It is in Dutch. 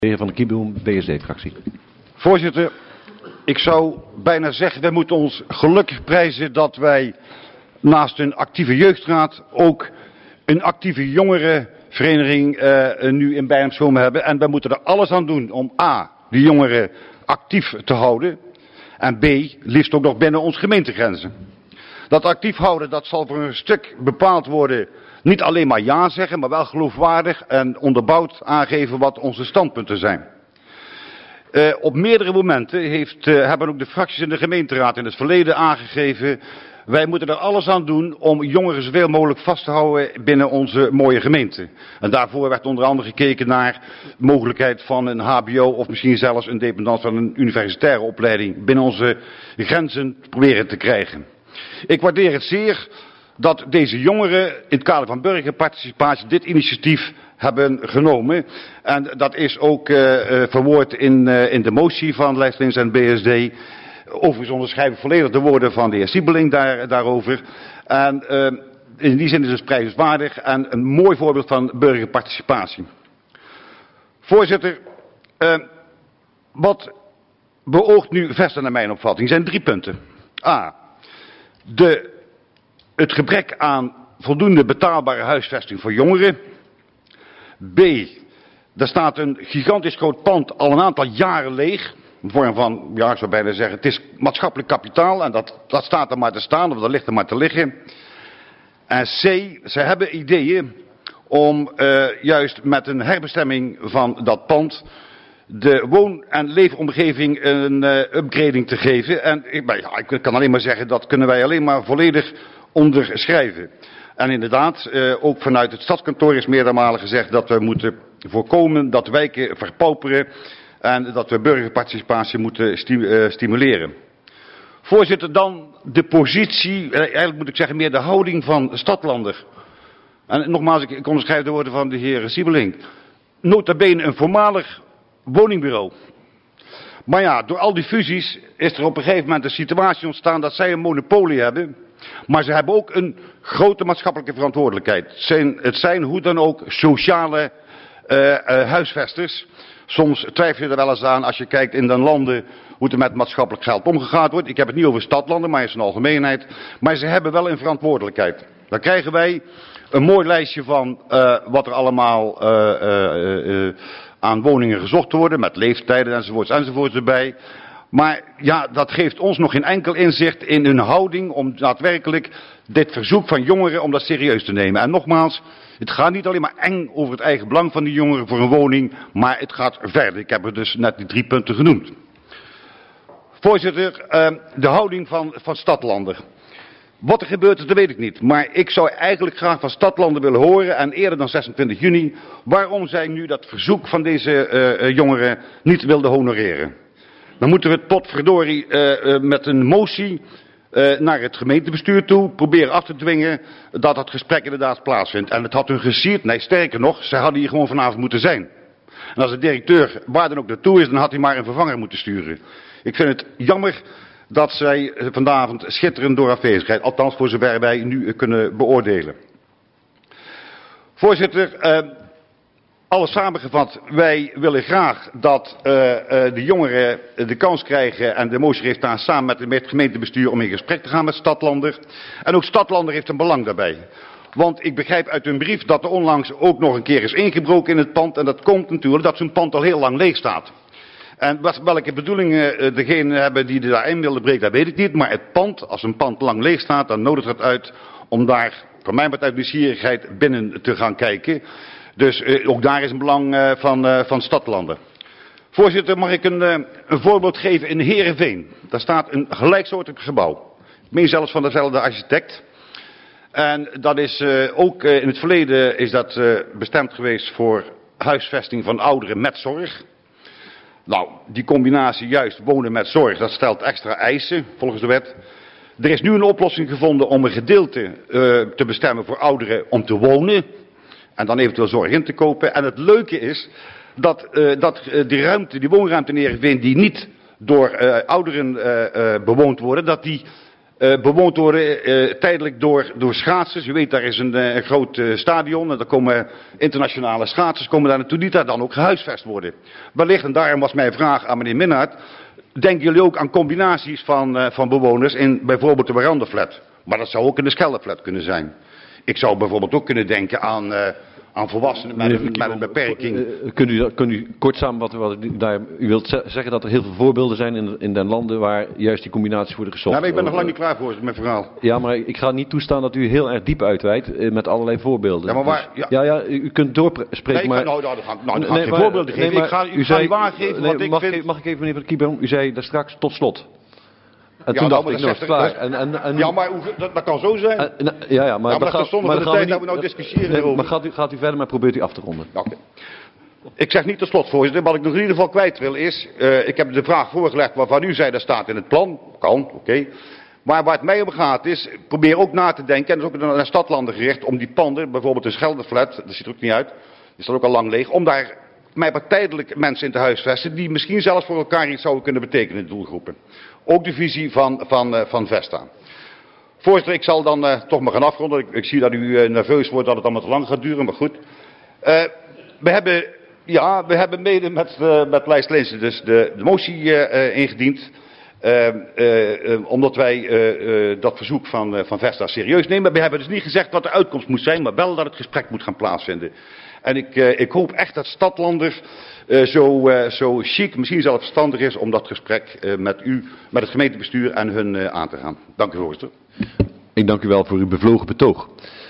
De heer Van der Kieboom, BSD-fractie. Voorzitter, ik zou bijna zeggen, wij moeten ons gelukkig prijzen dat wij naast een actieve jeugdraad ook een actieve jongerenvereniging nu in Bijlmershome hebben. En wij moeten er alles aan doen om A, de jongeren actief te houden en B, liefst ook nog binnen onze gemeentegrenzen. Dat actief houden, dat zal voor een stuk bepaald worden, niet alleen maar ja zeggen, maar wel geloofwaardig en onderbouwd aangeven wat onze standpunten zijn. Op meerdere momenten hebben ook de fracties in de gemeenteraad in het verleden aangegeven, wij moeten er alles aan doen om jongeren zoveel mogelijk vast te houden binnen onze mooie gemeente. En daarvoor werd onder andere gekeken naar de mogelijkheid van een hbo of misschien zelfs een dependance van een universitaire opleiding binnen onze grenzen proberen te krijgen. Ik waardeer het zeer dat deze jongeren in het kader van burgerparticipatie dit initiatief hebben genomen. En dat is ook verwoord in de motie van Lijstlings en BSD. Overigens onderschrijven volledig de woorden van de heer Siebeling daarover. En in die zin is het prijzenswaardig en een mooi voorbeeld van burgerparticipatie. Voorzitter, wat beoogt nu verder naar mijn opvatting zijn 3 punten. A. Het gebrek aan voldoende betaalbare huisvesting voor jongeren. B. Er staat een gigantisch groot pand al een aantal jaren leeg. In de vorm van, ja, ik zou bijna zeggen, het is maatschappelijk kapitaal en dat staat er maar te staan of dat ligt er maar te liggen. En C. Ze hebben ideeën om juist met een herbestemming van dat pand de woon- en leefomgeving een upgrading te geven. En ik kan alleen maar zeggen, dat kunnen wij alleen maar volledig onderschrijven. En inderdaad, ook vanuit het stadskantoor is meerdere malen gezegd dat we moeten voorkomen dat wijken verpauperen en dat we burgerparticipatie moeten stimuleren. Voorzitter, dan de positie, eigenlijk moet ik zeggen meer de houding van Stadlander. En nogmaals, ik onderschrijf de woorden van de heer Siebeling. Nota bene een voormalig woningbureau. Maar ja, door al die fusies is er op een gegeven moment een situatie ontstaan dat zij een monopolie hebben. Maar ze hebben ook een grote maatschappelijke verantwoordelijkheid. Het zijn hoe dan ook sociale huisvesters. Soms twijfel je er wel eens aan als je kijkt in de landen hoe er met maatschappelijk geld omgegaan wordt. Ik heb het niet over stadlanden, maar in zijn algemeenheid. Maar ze hebben wel een verantwoordelijkheid. Dan krijgen wij een mooi lijstje van wat er allemaal aan woningen gezocht worden, met leeftijden enzovoorts erbij. Maar ja, dat geeft ons nog geen enkel inzicht in hun houding om daadwerkelijk dit verzoek van jongeren om dat serieus te nemen. En nogmaals, het gaat niet alleen maar eng over het eigen belang van die jongeren voor een woning, maar het gaat verder. Ik heb er dus net die 3 punten genoemd. Voorzitter, de houding van Stadlander. Wat er gebeurt is, dat weet ik niet. Maar ik zou eigenlijk graag van Stadlander willen horen, en eerder dan 26 juni, waarom zij nu dat verzoek van deze jongeren niet wilden honoreren. Dan moeten we het potverdorie met een motie naar het gemeentebestuur toe proberen af te dwingen dat dat gesprek inderdaad plaatsvindt. En het had hun gesierd, nee sterker nog, zij hadden hier gewoon vanavond moeten zijn. En als de directeur waar dan ook naartoe is, dan had hij maar een vervanger moeten sturen. Ik vind het jammer dat zij vanavond schitteren door afwezigheid. Althans voor zover wij nu kunnen beoordelen. Voorzitter, alles samengevat, wij willen graag dat de jongeren de kans krijgen en de motie heeft daar samen met het gemeentebestuur om in gesprek te gaan met Stadlander. En ook Stadlander heeft een belang daarbij. Want ik begrijp uit hun brief dat er onlangs ook nog een keer is ingebroken in het pand. En dat komt natuurlijk dat zo'n pand al heel lang leeg staat. En welke bedoelingen degene hebben die daarin wilden breken, dat weet ik niet. Maar het pand, als een pand lang leeg staat, dan nodigt het uit om daar, van mij uit nieuwsgierigheid, binnen te gaan kijken. Dus ook daar is een belang van Stadlander. Voorzitter, mag ik een voorbeeld geven in Heerenveen. Daar staat een gelijksoortig gebouw. Ik meen zelfs van dezelfde architect. En dat is ook in het verleden is dat bestemd geweest voor huisvesting van ouderen met zorg. Nou, die combinatie juist wonen met zorg, dat stelt extra eisen volgens de wet. Er is nu een oplossing gevonden om een gedeelte te bestemmen voor ouderen om te wonen. En dan eventueel zorg in te kopen. En het leuke is dat die woonruimte in Heerenveen die niet door ouderen bewoond worden, dat die bewoond worden tijdelijk door schaatsers. U weet, daar is een groot stadion en daar komen internationale schaatsers komen daar naartoe, die daar dan ook gehuisvest worden. Wellicht, en daarom was mijn vraag aan meneer Minnaert, denken jullie ook aan combinaties van bewoners in bijvoorbeeld de Verandaflat? Maar dat zou ook in de Scheldeflat kunnen zijn. Ik zou bijvoorbeeld ook kunnen denken aan volwassenen met een beperking. Kunt u kort samenvatten u wilt zeggen dat er heel veel voorbeelden zijn in de landen waar juist die combinaties worden gezocht? Nou, maar ik ben nog lang niet klaar voor mijn verhaal. Ja, maar ik ga niet toestaan dat u heel erg diep uitweidt met allerlei voorbeelden. Ja, maar waar, ja, u kunt doorspreken, nee, maar... Dan ga ik geen voorbeelden geven. Ik ga u waargeven wat ik vind. Mag ik even, meneer Van Kiebel, u zei daar straks tot slot. En ja, toen dacht ik, dat is klaar. Ja, maar dat kan zo zijn. Maar dat is zonder de tijd dat we nou discussiëren erover. Maar gaat u verder, maar probeert u af te ronden. Okay. Ik zeg niet tot slot, voorzitter. Wat ik nog in ieder geval kwijt wil is, ik heb de vraag voorgelegd waarvan u zei dat staat in het plan. Kan, oké. Maar waar het mij om gaat is, probeer ook na te denken, en dat is ook naar stadlanden gericht, om die panden, bijvoorbeeld een Scheldeflat, dat ziet er ook niet uit, die staat ook al lang leeg, om daar maar tijdelijk mensen in te huisvesten, die misschien zelfs voor elkaar iets zouden kunnen betekenen in de doelgroepen. Ook de visie van Vesta. Voorzitter, ik zal dan toch maar gaan afronden. Ik zie dat u nerveus wordt dat het allemaal te lang gaat duren, maar goed. We hebben mede met lijst Linssen dus de motie ingediend. Omdat wij dat verzoek van Vesta serieus nemen. We hebben dus niet gezegd wat de uitkomst moet zijn, maar wel dat het gesprek moet gaan plaatsvinden. En ik hoop echt dat Stadlander zo chic, misschien zelfs verstandig is om dat gesprek met het gemeentebestuur en hun aan te gaan. Dank u, voorzitter. Ik dank u wel voor uw bevlogen betoog.